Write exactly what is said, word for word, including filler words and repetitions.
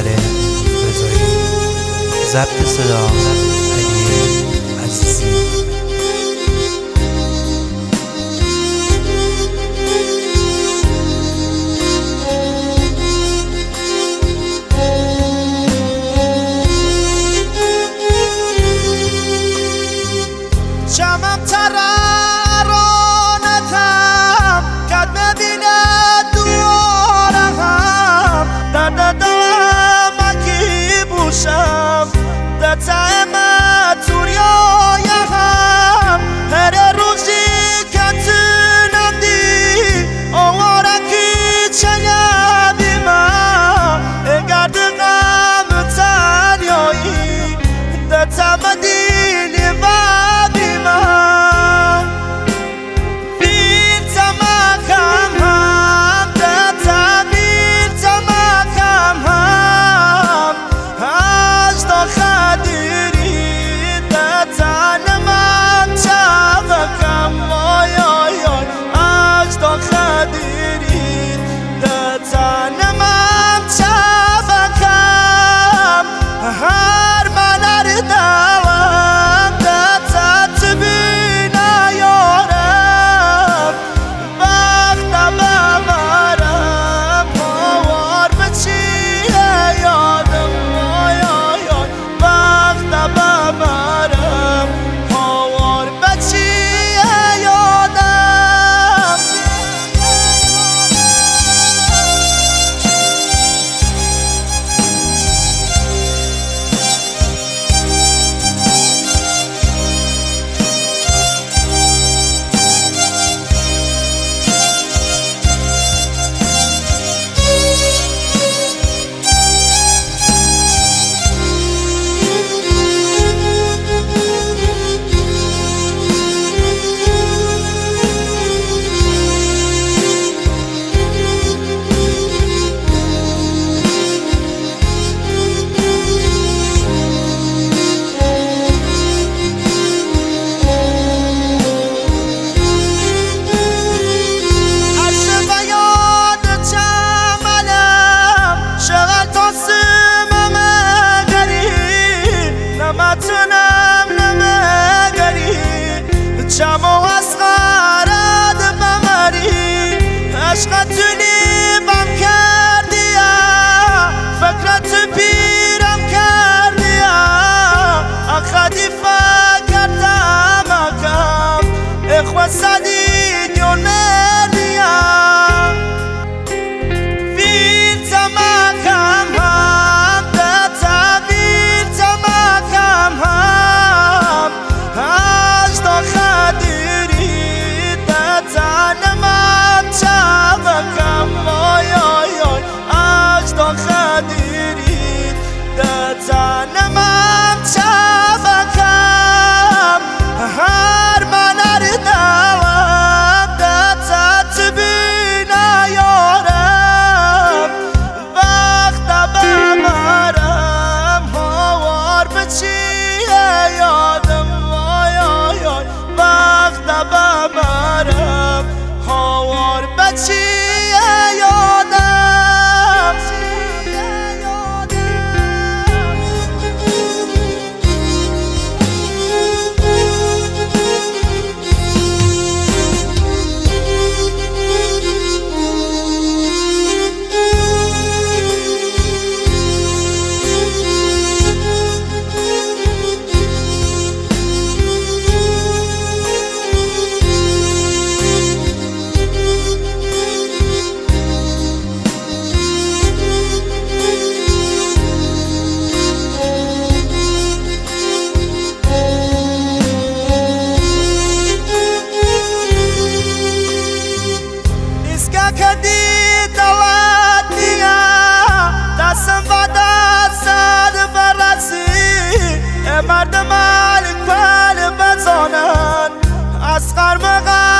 اصغر رضایی، ضبط صدا علی عزیزی. شمم ترارانتم کد مبینه دوارم در دلم اکی بوشم در تعمه توریایم هر روزی کتنم دی آوارکی چنیدی من اگر دقم تنیایی در تعمه دینی چمو اصغرد بمری عشقتونی بم کردی فکرت پیرم کردی اخدی فکرتم اکم اخوة صدیق یون مردیم ویل تمکم هم دتا ویل تمکم هم هشتا خدیری دتانم چابکم وای وای وای هشتا خدیری دتانم چابکم هر من اردوام دتات بینا یارم وقت بمرم هوار بچیه یادم وای وای وای وقت بمرم هوار بچیه یادم کدی دواتیا دستم و دستت برسی مردم الکل بزنن اصغر مقام